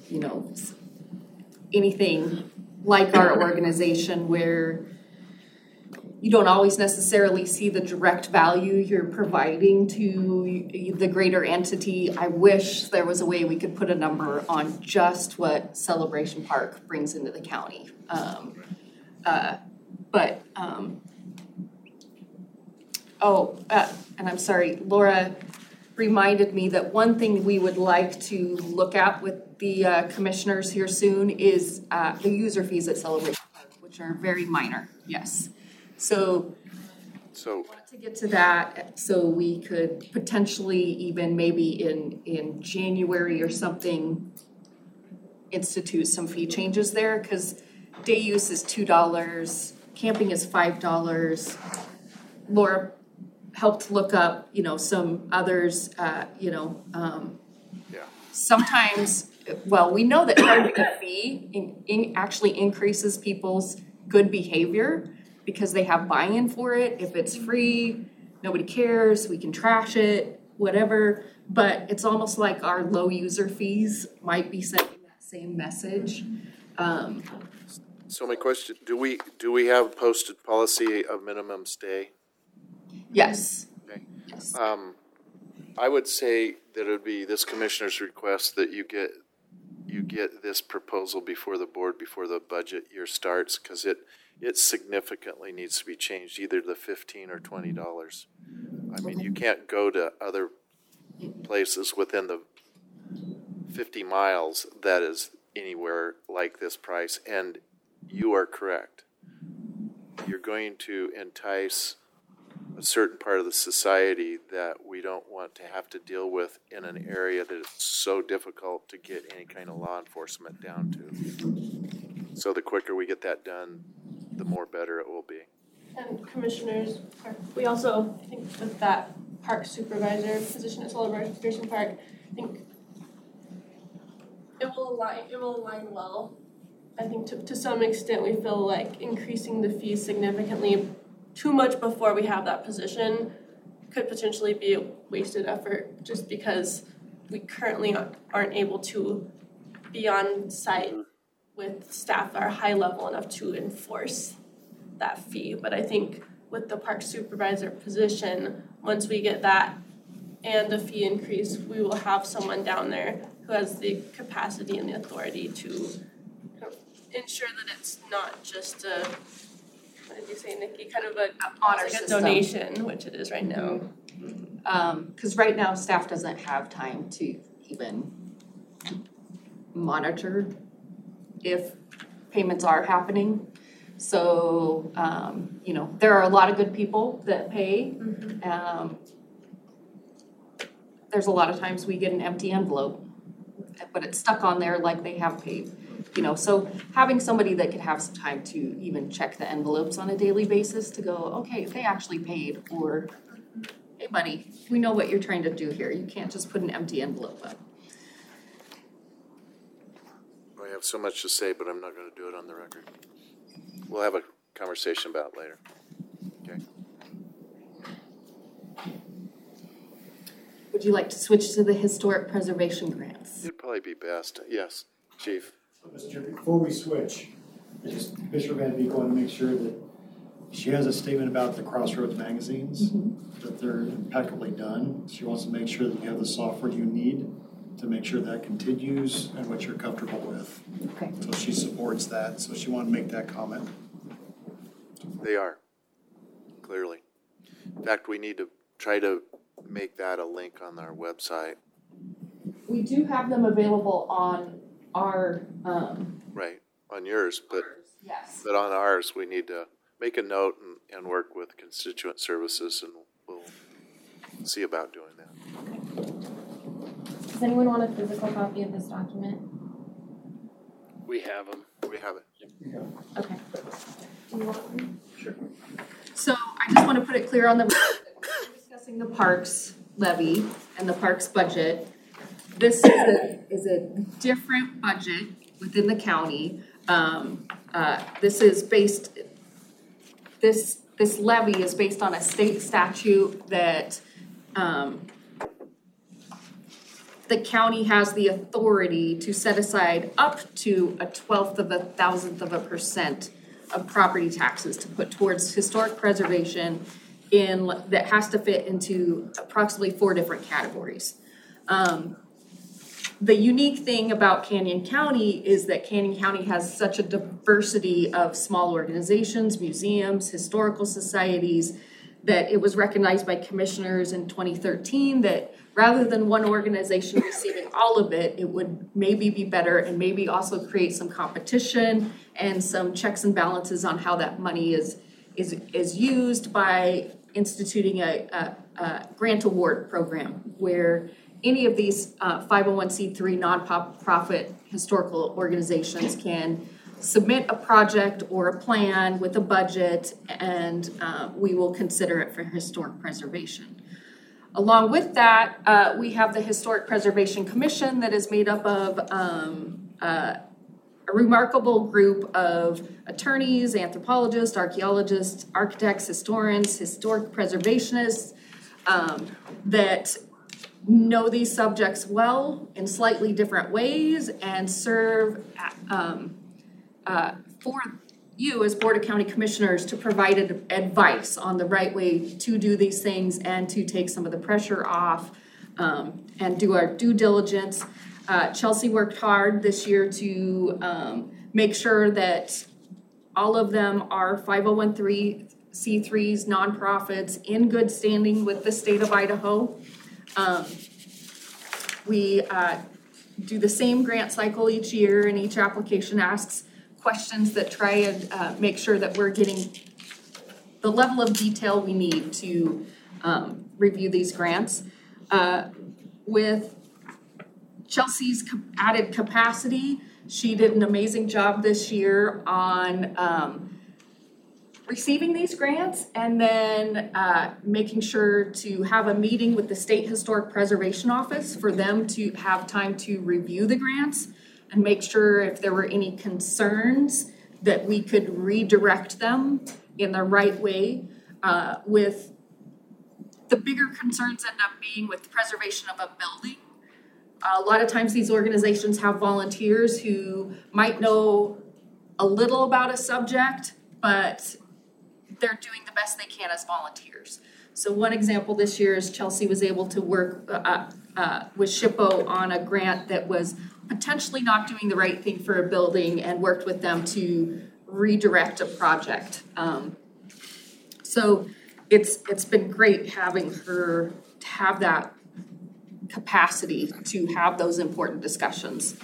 Speaker 2: anything like our organization where you don't always necessarily see the direct value you're providing to the greater entity. I wish there was a way we could put a number on just what Celebration Park brings into the county. And I'm sorry, Laura reminded me that one thing we would like to look at with the commissioners here soon is the user fees at Celebration Park, which are very minor, yes. So I wanted to get to that so we could potentially even maybe in January or something institute some fee changes there, because day use is $2, camping is $5. Laura helped look up, some others, sometimes, we know that charging a fee actually increases people's good behavior because they have buy-in for it. If it's free, nobody cares, we can trash it, whatever. But it's almost like our low user fees might be sending that same message.
Speaker 1: So my question, do we have a posted policy of minimum stay?
Speaker 2: Yes.
Speaker 1: Okay.
Speaker 2: Yes.
Speaker 1: I would say that it would be this commissioner's request that you get this proposal before the board before the budget year starts, because it significantly needs to be changed, either to $15 or $20. I mean, you can't go to other places within the 50 miles that is anywhere like this price, and you are correct. You're going to entice a certain part of the society that we don't want to have to deal with in an area that is so difficult to get any kind of law enforcement down to. So the quicker we get that done, the more better it will be.
Speaker 6: And commissioners, we also, I think with that park supervisor position at Celebration Park, I think it will align well. I think to some extent we feel like increasing the fees significantly too much before we have that position could potentially be a wasted effort, just because we currently aren't able to be on site with staff that are high level enough to enforce that fee. But I think with the park supervisor position, once we get that and the fee increase, we will have someone down there who has the capacity and the authority to ensure that it's not just a, what did you say, Nikki? Kind of a
Speaker 2: honor
Speaker 6: like a
Speaker 2: system.
Speaker 6: donation, which it is right now.
Speaker 2: Because right now staff doesn't have time to even monitor if payments are happening. So, there are a lot of good people that pay. There's a lot of times we get an empty envelope, but it's stuck on there like they have paid. So having somebody that could have some time to even check the envelopes on a daily basis to go, okay, they actually paid, or hey buddy, we know what you're trying to do here. You can't just put an empty envelope up.
Speaker 1: I have so much to say, but I'm not going to do it on the record. We'll have a conversation about it later. Okay.
Speaker 2: Would you like to switch to the historic preservation grants?
Speaker 1: It'd probably be best. Yes, Chief.
Speaker 3: So, Mr. Chair, before we switch, Commissioner Van Beek wanted to make sure that she has a statement about the Crossroads magazines, that they're impeccably done. She wants to make sure that you have the software you need to make sure that continues and what you're comfortable with.
Speaker 2: Okay.
Speaker 3: So she supports that, so she wanted to make that comment.
Speaker 1: They are, clearly. In fact, we need to try to make that a link on our website.
Speaker 2: We do have them available on our,
Speaker 1: Right, on yours, but
Speaker 2: yes.
Speaker 1: on ours, we need to make a note and work with constituent services, and we'll see about doing that.
Speaker 7: Does anyone want a physical copy of this document?
Speaker 4: We have them.
Speaker 1: We have it.
Speaker 7: Okay. Do you want one?
Speaker 3: Sure.
Speaker 2: So I just want to put it clear on the record that we're discussing the parks levy and the parks budget. This is a different budget within the county. This levy is based on a state statute that the county has the authority to set aside up to 1/12 of a 1,000th of a % of property taxes to put towards historic preservation that has to fit into approximately 4 different categories. The unique thing about Canyon County is that Canyon County has such a diversity of small organizations, museums, historical societies, that it was recognized by commissioners in 2013 that rather than one organization receiving all of it, it would maybe be better and maybe also create some competition and some checks and balances on how that money is used by instituting a grant award program where any of these 501c3 nonprofit historical organizations can submit a project or a plan with a budget, and we will consider it for historic preservation. Along with that, we have the Historic Preservation Commission that is made up of a remarkable group of attorneys, anthropologists, archaeologists, architects, historians, historic preservationists that know these subjects well in slightly different ways and serve for you as Board of County Commissioners to provide advice on the right way to do these things and to take some of the pressure off and do our due diligence. Chelsea worked hard this year to make sure that all of them are 501c3s, nonprofits in good standing with the state of Idaho. We do the same grant cycle each year, and each application asks questions that try and make sure that we're getting the level of detail we need to review these grants. With Chelsea's added capacity, she did an amazing job this year on receiving these grants and then making sure to have a meeting with the State Historic Preservation Office for them to have time to review the grants and make sure if there were any concerns that we could redirect them in the right way. With the bigger concerns end up being with preservation of a building. A lot of times these organizations have volunteers who might know a little about a subject, but they're doing the best they can as volunteers. So one example this year is Chelsea was able to work with SHPO on a grant that was potentially not doing the right thing for a building and worked with them to redirect a project. So it's been great having her to have that capacity to have those important discussions.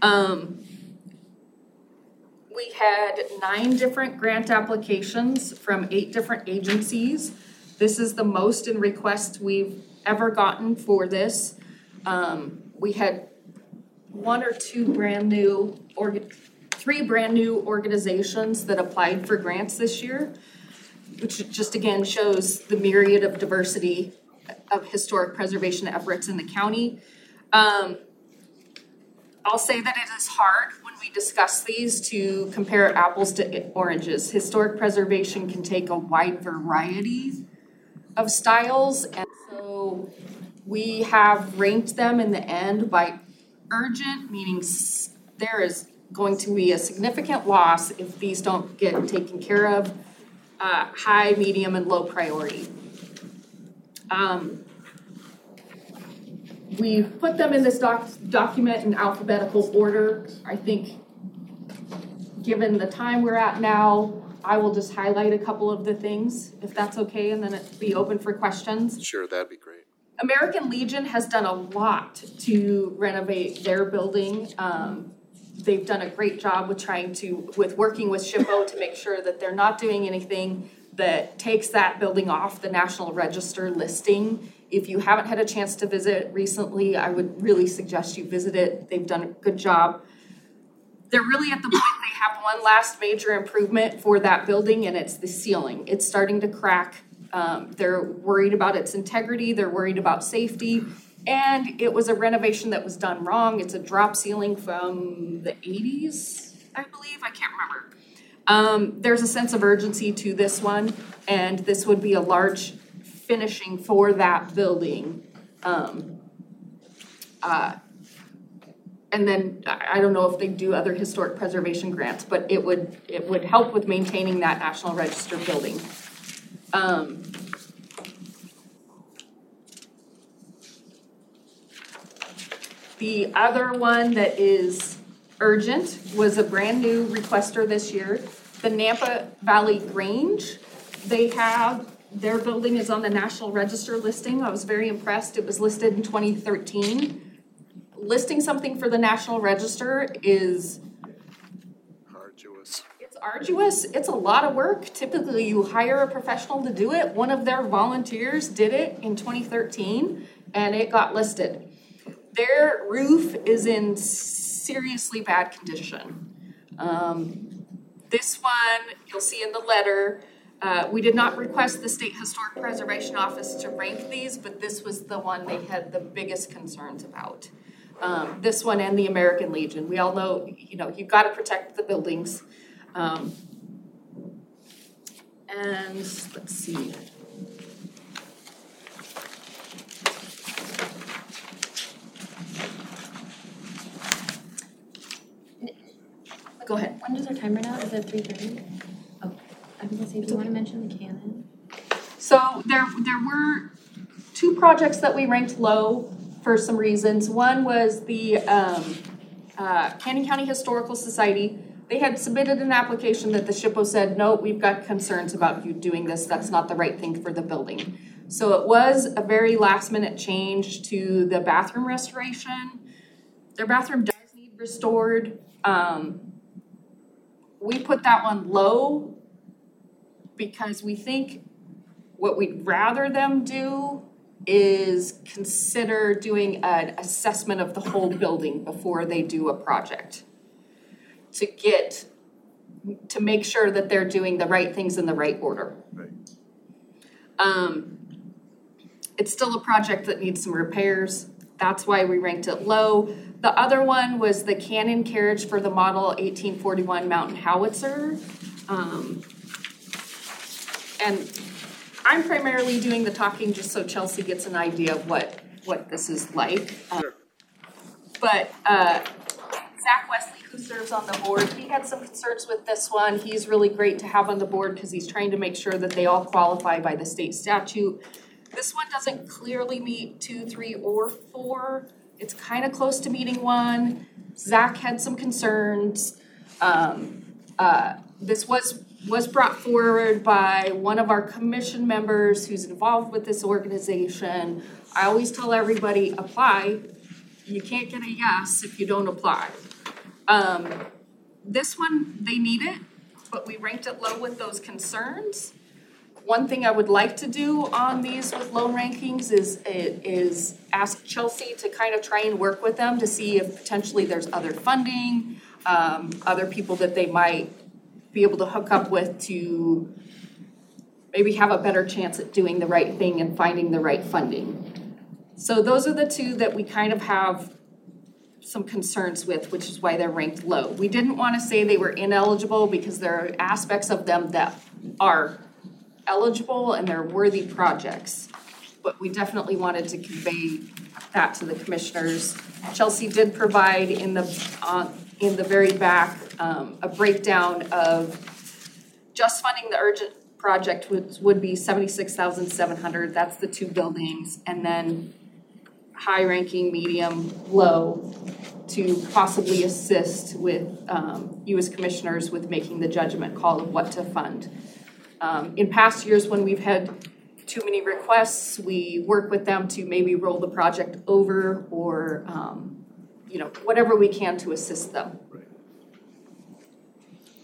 Speaker 2: We had 9 different grant applications from 8 different agencies. This is the most in requests we've ever gotten for this. We had 1 or 2 brand new, 3 brand new organizations that applied for grants this year, which just again shows the myriad of diversity of historic preservation efforts in the county. I'll say that it is hard when we discuss these to compare apples to oranges. Historic preservation can take a wide variety of styles, and so we have ranked them in the end by urgent, meaning there is going to be a significant loss if these don't get taken care of, high, medium, and low priority. We've put them in this document in alphabetical order. I think given the time we're at now, I will just highlight a couple of the things, if that's okay, and then it'd be open for questions.
Speaker 1: Sure, that'd be great.
Speaker 2: American Legion has done a lot to renovate their building. they've done a great job with working with SHPO to make sure that they're not doing anything that takes that building off the National Register listing. If you haven't had a chance to visit recently, I would really suggest you visit it. They've done a good job. They're really at the point they have one last major improvement for that building, and it's the ceiling. It's starting to crack. They're worried about its integrity. They're worried about safety. And it was a renovation that was done wrong. It's a drop ceiling from the 80s, I believe. I can't remember. There's a sense of urgency to this one, and this would be a large finishing for that building. And then I don't know if they do other historic preservation grants, but it would help with maintaining that National Register building. The other one that is urgent was a brand new requester this year, the Nampa Valley Grange. Their building is on the National Register listing. I was very impressed. It was listed in 2013. Listing something for the National Register is
Speaker 1: Arduous.
Speaker 2: It's arduous. It's a lot of work. Typically, you hire a professional to do it. One of their volunteers did it in 2013, and it got listed. Their roof is in seriously bad condition. This one, you'll see in the letter, we did not request the State Historic Preservation Office to rank these, but this was the one they had the biggest concerns about. This one and the American Legion. We all know, you've got to protect the buildings. And let's see. Go ahead.
Speaker 7: When does our timer now? Is it 3:30? Oh, I was gonna say, do you want to mention the cannon?
Speaker 2: So there were two projects that we ranked low for some reasons. One was the Canyon County Historical Society. They had submitted an application that the SHPO said, no, we've got concerns about you doing this. That's not the right thing for the building. So it was a very last minute change to the bathroom restoration. Their bathroom does need restored. We put that one low because we think what we'd rather them do is consider doing an assessment of the whole building before they do a project to make sure that they're doing the right things in the right order.
Speaker 1: Right.
Speaker 2: It's still a project that needs some repairs. That's why we ranked it low. The other one was the cannon carriage for the Model 1841 Mountain Howitzer. And I'm primarily doing the talking just so Chelsea gets an idea of what this is like. But Zach Wesley, who serves on the board, he had some concerns with this one. He's really great to have on the board because he's trying to make sure that they all qualify by the state statute. This one doesn't clearly meet 2, 3, or 4. It's kind of close to meeting 1. Zach had some concerns. This was brought forward by one of our commission members who's involved with this organization. I always tell everybody, apply. You can't get a yes if you don't apply. This one, they need it, but we ranked it low with those concerns. One thing I would like to do on these with low rankings is ask Chelsea to kind of try and work with them to see if potentially there's other funding, other people that they might be able to hook up with to maybe have a better chance at doing the right thing and finding the right funding. So those are the two that we kind of have some concerns with, which is why they're ranked low. We didn't want to say they were ineligible because there are aspects of them that are eligible and they're worthy projects, but we definitely wanted to convey that to the commissioners. Chelsea did provide in the very back a breakdown of just funding the urgent project would be $76,700. That's the 2 buildings, and then high ranking, medium, low to possibly assist with you as commissioners with making the judgment call of what to fund. In past years, when we've had too many requests, we work with them to maybe roll the project over or, whatever we can to assist them.
Speaker 1: Right.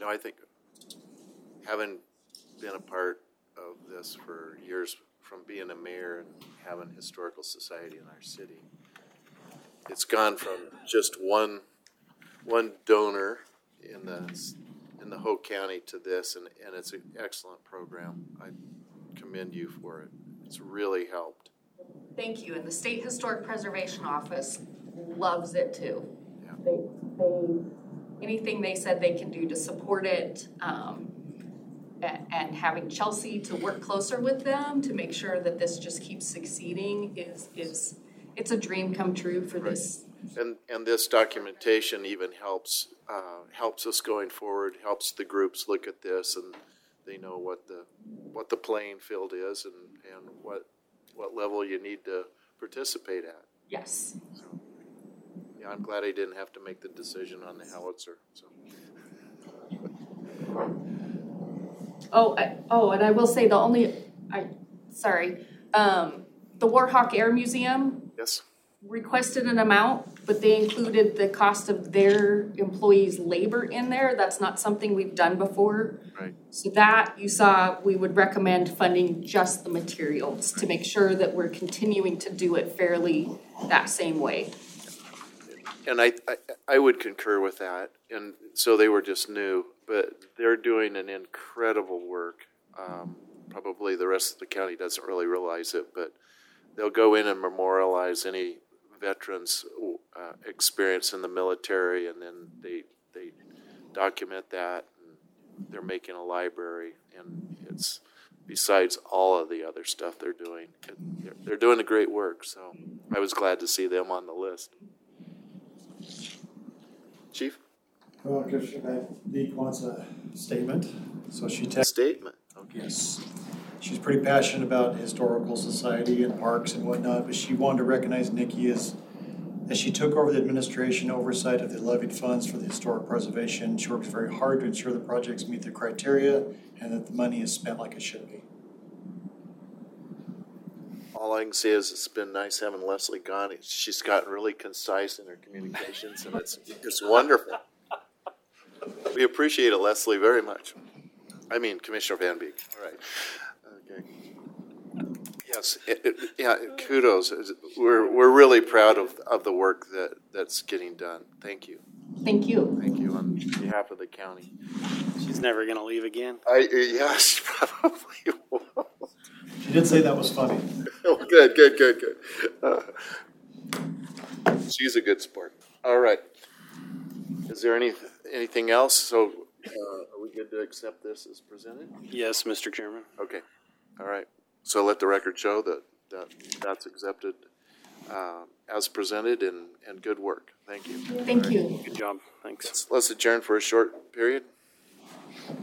Speaker 1: No, I think having been a part of this for years, from being a mayor and having historical society in our city, it's gone from just one donor in the whole county to this, and it's an excellent program. I commend you for it. It's really helped.
Speaker 2: Thank you, and the State Historic Preservation Office loves it too.
Speaker 1: Yeah.
Speaker 2: They anything they said they can do to support it, and having Chelsea to work closer with them to make sure that this just keeps succeeding is it's a dream come true for this.
Speaker 1: And this documentation even helps us going forward, helps the groups look at this, and they know what the playing field is and what level you need to participate at.
Speaker 2: Yes.
Speaker 1: So, yeah, I'm glad I didn't have to make the decision on the howitzer. So.
Speaker 2: And I will say the Warhawk Air Museum.
Speaker 1: Yes.
Speaker 2: Requested an amount, but they included the cost of their employees' labor in there. That's not something we've done before.
Speaker 1: Right.
Speaker 2: So that you saw, we would recommend funding just the materials to make sure that we're continuing to do it fairly that same way.
Speaker 1: And I would concur with that. And so they were just new, but they're doing an incredible work. Probably the rest of the county doesn't really realize it, but they'll go in and memorialize any veterans' experience in the military, and then they document that. And they're making a library, and it's besides all of the other stuff they're doing. They're doing a great work, so I was glad to see them on the list. Chief?
Speaker 3: Well, Commissioner Beek wants a statement, so she texted.
Speaker 1: Statement. Okay.
Speaker 3: Yes. She's pretty passionate about historical society and parks and whatnot, but she wanted to recognize Nikki as she took over the administration oversight of the levied funds for the historic preservation. She works very hard to ensure the projects meet the criteria and that the money is spent like it should be.
Speaker 1: All I can say is it's been nice having Leslie gone. She's gotten really concise in her communications, and it's wonderful. We appreciate it, Leslie, very much. I mean, Commissioner Van Beek. All right. Okay. Yes. Kudos. We're really proud of the work that's getting done. Thank you.
Speaker 2: Thank you.
Speaker 1: Thank you on behalf of the county.
Speaker 4: She's never going to leave again.
Speaker 1: Yes, probably will.
Speaker 3: She did say that was funny.
Speaker 1: Oh, good. She's a good sport. All right. Is there anything else? So, are we good to accept this as presented?
Speaker 4: Yes, Mr. Chairman.
Speaker 1: Okay. All right. So let the record show that's accepted as presented, and good work. Thank you.
Speaker 2: Thank you.
Speaker 4: Good job. Thanks.
Speaker 1: Let's adjourn for a short period.